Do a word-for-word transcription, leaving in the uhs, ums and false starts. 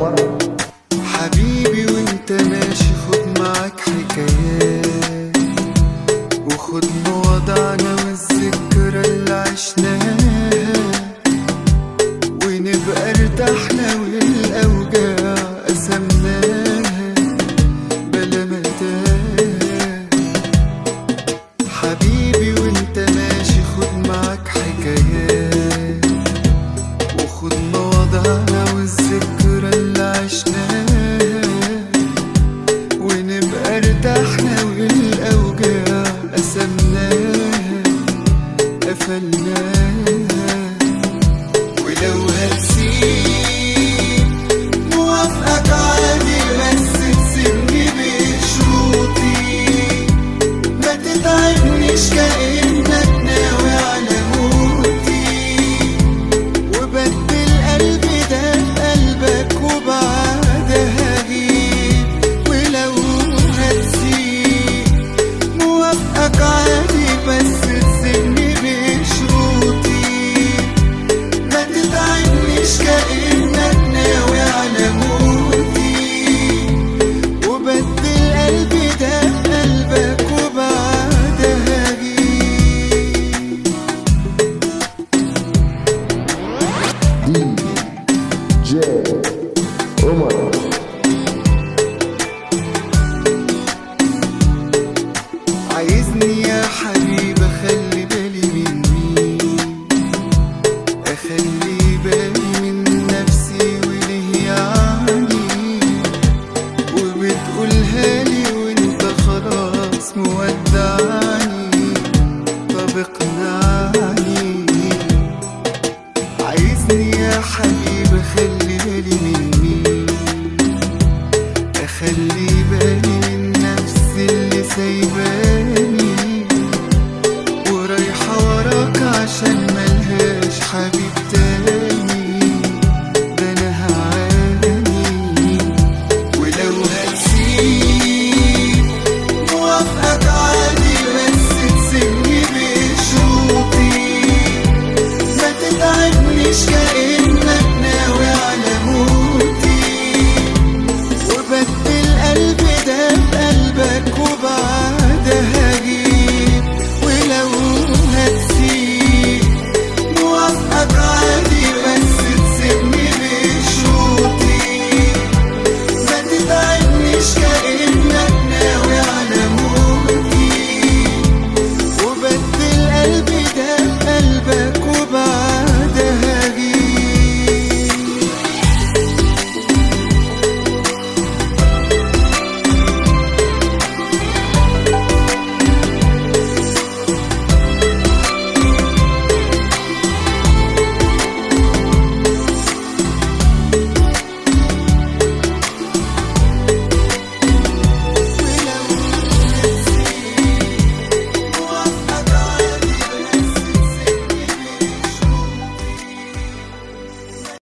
عمر. حبيبي وانت ماشي خد معاك حكايات، وخد مواضعنا والذكرى اللي عشناها، ونبقى ارتحنا والاوجاع قسمناها بلا متاهة. حبيبي وانت ماشي خد معاك حكايات، وخد مواضعنا والذكرى اللي عشناها، ونبقى ارتحنا والاوجاع قسمناها قفلناها. ولو هتسيب موافقك عادي، بس تسيبني بشروطي، ما تتعبنيش كأنك ناوي على موتي، وبدل قلبي ده بقلبك وبعدها هجيب. ولو هتسيب موافقك عادي، بس تسيبني بشروطي، ما تتعبنيش كأنك ناوي على موتي، وبدل قلبي ده بقلبك وبعدها هجيب. دي جي عمر. عايزني يا حبيب اخلي بالي من مين، اخلي بالي من نفسي وليه يعني، وبتقولها لي وانت خلاص مودعني، طب اقنعني. عايزني يا حبيب اخلي بالي من مين،